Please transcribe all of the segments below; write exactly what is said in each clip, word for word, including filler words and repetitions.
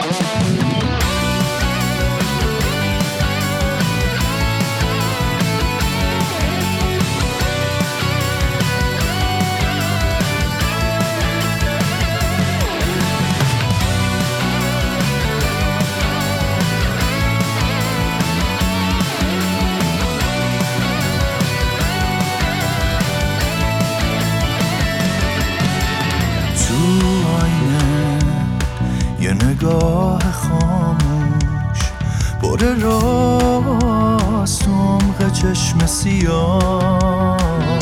یه نگاه خاموش بره راست تو عمق چشم سیاه،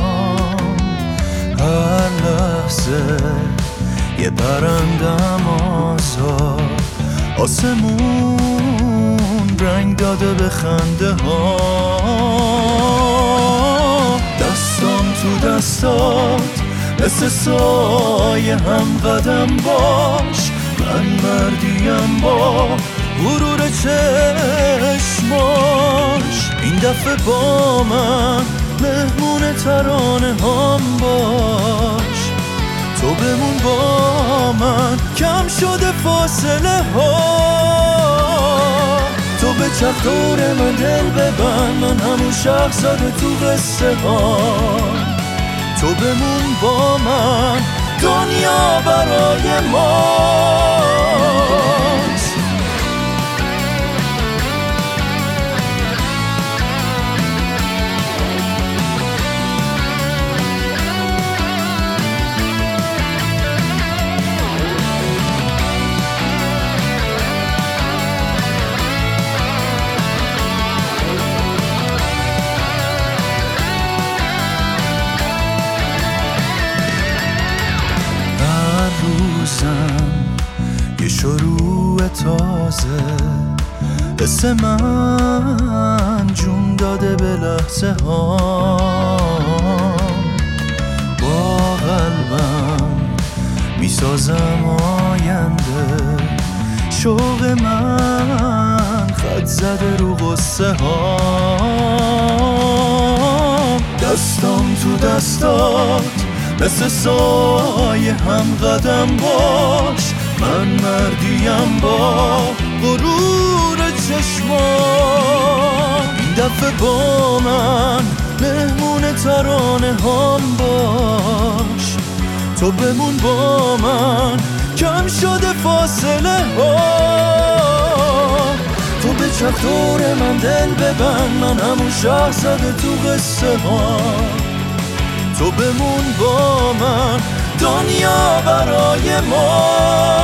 هر لحظه یه پرندم آزاد، آسمون رنگ داده به خنده ها. دستام تو دستات مثل سایه هم قدم باش، من مردیم با غرور چشماش. این دفعه با من مهمون ترانه هم باش، تو بمون با من کم شده فاصله ها. تو به چرخ دور من دل ببند، من همون شهرزاده تو قصه ها. تو بمون با من دنیا برای ماست. یه شروع تازه، حس من جون داده به لحظه ها. با قلبم میسازم آینده، شوق من خط زده رو غصه ها. دستام تو دستات مثل سایه هم قدم باش، من مردیم با غرور چشمام. این دفعه با من مهمون ترانه هم باش، تو بمون با من کم شده فاصله ها. تو به چرخ دور من دل ببند، من همون شهرزاده تو قصه ها. تو بمون با من دنیا برای ما.